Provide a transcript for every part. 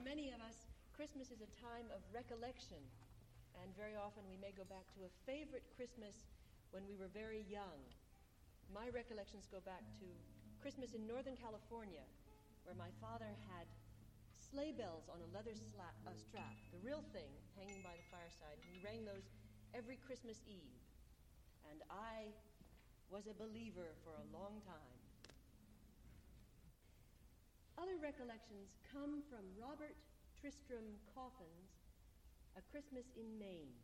many of us, Christmas is a time of recollection, and very often we may go back to a favorite Christmas when we were very young. My recollections go back to Christmas in Northern California, where my father had sleigh bells on a leather strap, the real thing, hanging by the fireside. He rang those every Christmas Eve, and I was a believer for a long time. Other recollections come from Robert Tristram Coffin's A Christmas in Maine.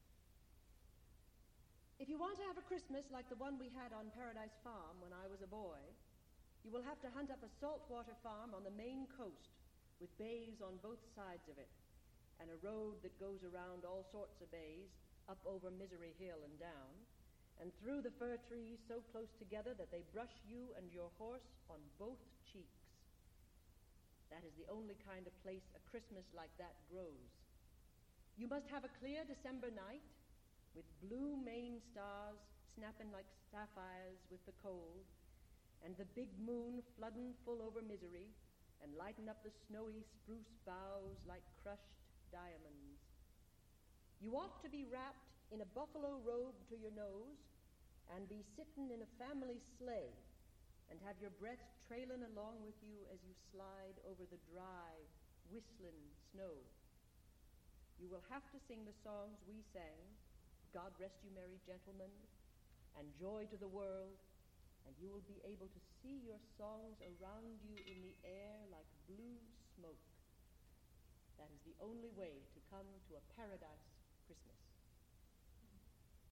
If you want to have a Christmas like the one we had on Paradise Farm when I was a boy, you will have to hunt up a saltwater farm on the Maine coast with bays on both sides of it, and a road that goes around all sorts of bays, up over Misery Hill and down, and through the fir trees so close together that they brush you and your horse on both cheeks. That is the only kind of place a Christmas like that grows. You must have a clear December night with blue Maine stars snapping like sapphires with the cold, and the big moon flooding full over Misery and lighting up the snowy spruce boughs like crushed diamonds. You ought to be wrapped in a buffalo robe to your nose and be sitting in a family sleigh and have your breath trailing along with you as you slide over the dry, whistling snow. You will have to sing the songs we sang, God Rest You Merry Gentlemen, and Joy to the World, and you will be able to see your songs around you in the air like blue smoke. That is the only way to come to a paradise Christmas.